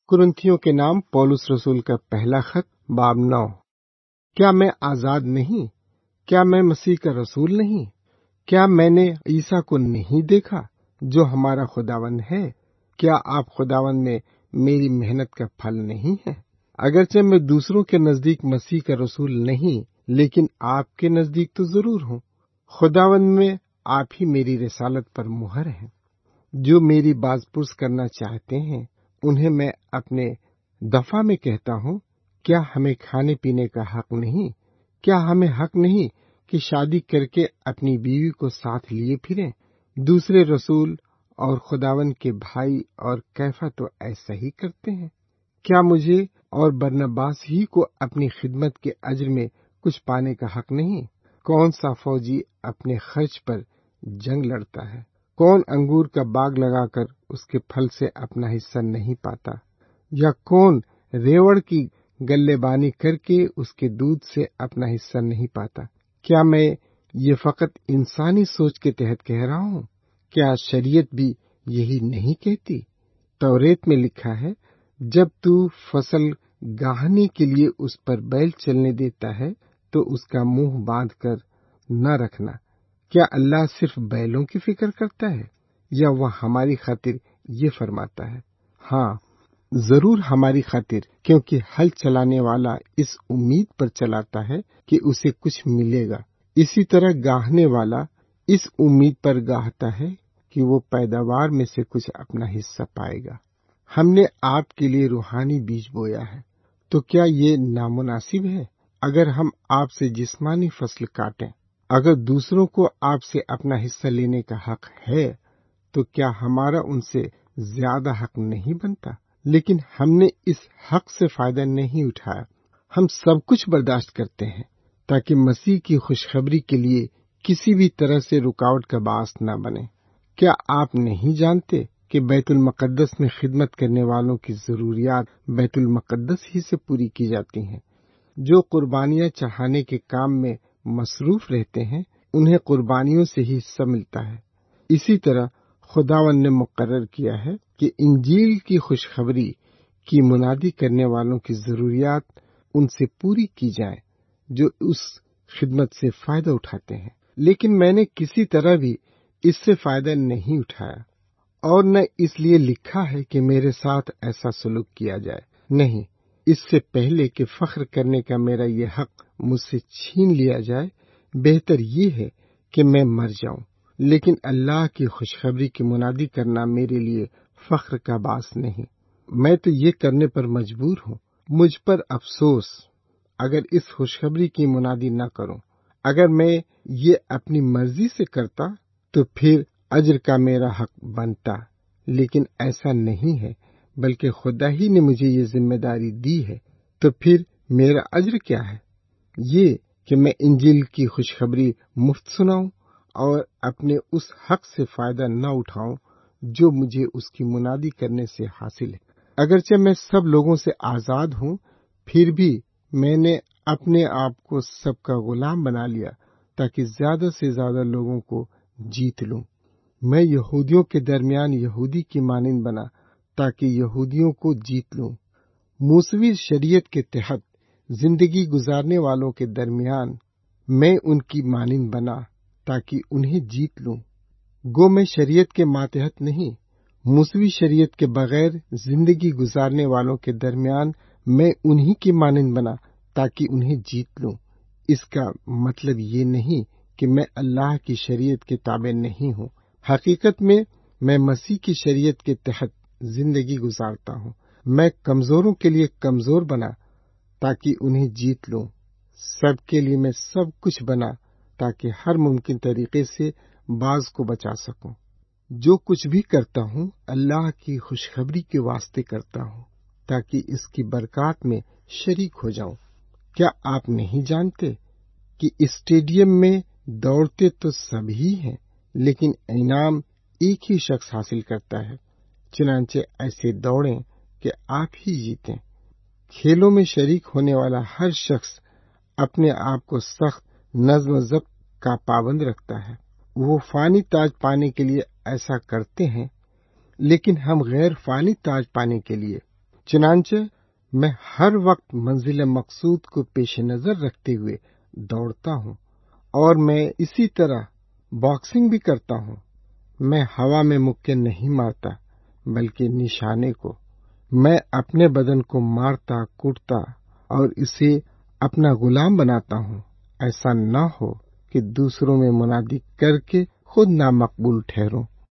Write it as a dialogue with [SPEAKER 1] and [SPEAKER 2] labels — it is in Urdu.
[SPEAKER 1] کرنتھیوں کے نام پولس رسول کا پہلا خط باب 9۔ کیا میں آزاد نہیں؟ کیا میں مسیح کا رسول نہیں؟ کیا میں نے عیسیٰ کو نہیں دیکھا جو ہمارا خداوند ہے؟ کیا آپ خداوند میں میری محنت کا پھل نہیں ہے؟ اگرچہ میں دوسروں کے نزدیک مسیح کا رسول نہیں، لیکن آپ کے نزدیک تو ضرور ہوں۔ خداوند میں آپ ہی میری رسالت پر مہر ہیں۔ جو میری باز پرس کرنا چاہتے ہیں انہیں میں اپنے دفاع میں کہتا ہوں، کیا ہمیں کھانے پینے کا حق نہیں؟ کیا ہمیں حق نہیں کہ شادی کر کے اپنی بیوی کو ساتھ لیے پھریں؟ دوسرے رسول اور خداوند کے بھائی اور کیفا تو ایسا ہی کرتے ہیں۔ کیا مجھے اور برنباس ہی کو اپنی خدمت کے اجر میں کچھ پانے کا حق نہیں؟ کون سا فوجی اپنے خرچ پر جنگ لڑتا ہے؟ کون انگور کا باغ لگا کر اس کے پھل سے اپنا حصہ نہیں پاتا؟ یا کون ریوڑ کی گلے بانی کر کے اس کے دودھ سے اپنا حصہ نہیں پاتا؟ کیا میں یہ فقط انسانی سوچ کے تحت کہہ رہا ہوں؟ کیا شریعت بھی یہی نہیں کہتی؟ توریت میں لکھا ہے، جب تو فصل گاہنے کے لیے اس پر بیل چلنے دیتا ہے تو اس کا منہ باندھ کر نہ رکھنا۔ کیا اللہ صرف بیلوں کی فکر کرتا ہے یا وہ ہماری خاطر یہ فرماتا ہے؟ ہاں، ضرور ہماری خاطر، کیونکہ ہل چلانے والا اس امید پر چلاتا ہے کہ اسے کچھ ملے گا۔ اسی طرح گاہنے والا اس امید پر گاہتا ہے کہ وہ پیداوار میں سے کچھ اپنا حصہ پائے گا۔ ہم نے آپ کے لیے روحانی بیج بویا ہے، تو کیا یہ نامناسب ہے اگر ہم آپ سے جسمانی فصل کاٹیں؟ اگر دوسروں کو آپ سے اپنا حصہ لینے کا حق ہے تو کیا ہمارا ان سے زیادہ حق نہیں بنتا؟ لیکن ہم نے اس حق سے فائدہ نہیں اٹھایا۔ ہم سب کچھ برداشت کرتے ہیں تاکہ مسیح کی خوشخبری کے لیے کسی بھی طرح سے رکاوٹ کا باعث نہ بنے۔ کیا آپ نہیں جانتے کہ بیت المقدس میں خدمت کرنے والوں کی ضروریات بیت المقدس ہی سے پوری کی جاتی ہیں؟ جو قربانیاں چڑھانے کے کام میں مصروف رہتے ہیں انہیں قربانیوں سے ہی حصہ ملتا ہے۔ اسی طرح خداوند نے مقرر کیا ہے کہ انجیل کی خوشخبری کی منادی کرنے والوں کی ضروریات ان سے پوری کی جائیں جو اس خدمت سے فائدہ اٹھاتے ہیں۔ لیکن میں نے کسی طرح بھی اس سے فائدہ نہیں اٹھایا، اور نہ اس لیے لکھا ہے کہ میرے ساتھ ایسا سلوک کیا جائے۔ نہیں، اس سے پہلے کہ فخر کرنے کا میرا یہ حق مجھ سے چھین لیا جائے، بہتر یہ ہے کہ میں مر جاؤں۔ لیکن اللہ کی خوشخبری کی منادی کرنا میرے لیے فخر کا باعث نہیں۔ میں تو یہ کرنے پر مجبور ہوں۔ مجھ پر افسوس اگر اس خوشخبری کی منادی نہ کروں۔ اگر میں یہ اپنی مرضی سے کرتا تو پھر اجر کا میرا حق بنتا، لیکن ایسا نہیں ہے، بلکہ خدا ہی نے مجھے یہ ذمہ داری دی ہے۔ تو پھر میرا اجر کیا ہے؟ یہ کہ میں انجیل کی خوشخبری مفت سناؤں اور اپنے اس حق سے فائدہ نہ اٹھاؤں جو مجھے اس کی منادی کرنے سے حاصل ہے۔ اگرچہ میں سب لوگوں سے آزاد ہوں، پھر بھی میں نے اپنے آپ کو سب کا غلام بنا لیا تاکہ زیادہ سے زیادہ لوگوں کو جیت لوں۔ میں یہودیوں کے درمیان یہودی کی مانند بنا تاکہ یہودیوں کو جیت لوں۔ موسوی شریعت کے تحت زندگی گزارنے والوں کے درمیان میں ان کی مانند بنا تاکہ انہیں جیت لوں۔ گو میں شریعت کے ماتحت نہیں، موسوی شریعت کے بغیر زندگی گزارنے والوں کے درمیان میں انہی کی مانند بنا تاکہ انہیں جیت لوں۔ اس کا مطلب یہ نہیں کہ میں اللہ کی شریعت کے تابع نہیں ہوں۔ حقیقت میں میں مسیح کی شریعت کے تحت زندگی گزارتا ہوں۔ میں کمزوروں کے لیے کمزور بنا تاکہ انہیں جیت لوں۔ سب کے لیے میں سب کچھ بنا تاکہ ہر ممکن طریقے سے بعض کو بچا سکوں۔ جو کچھ بھی کرتا ہوں اللہ کی خوشخبری کے واسطے کرتا ہوں تاکہ اس کی برکات میں شریک ہو جاؤں۔ کیا آپ نہیں جانتے کہ اسٹیڈیم میں دوڑتے تو سب ہی ہیں، لیکن انعام ایک ہی شخص حاصل کرتا ہے؟ چنانچہ ایسے دوڑیں کہ آپ ہی جیتیں۔ کھیلوں میں شریک ہونے والا ہر شخص اپنے آپ کو سخت نظم و ضبط کا پابند رکھتا ہے۔ وہ فانی تاج پانے کے لیے ایسا کرتے ہیں، لیکن ہم غیر فانی تاج پانے کے لیے چنانچہ میں ہر وقت منزل مقصود کو پیش نظر رکھتے ہوئے دوڑتا ہوں، اور میں اسی طرح باکسنگ بھی کرتا ہوں۔ میں ہوا میں مکے نہیں مارتا بلکہ نشانے کو۔ میں اپنے بدن کو مارتا کوٹتا اور اسے اپنا غلام بناتا ہوں، ایسا نہ ہو کہ دوسروں میں منادی کر کے خود نامقبول ٹھہروں۔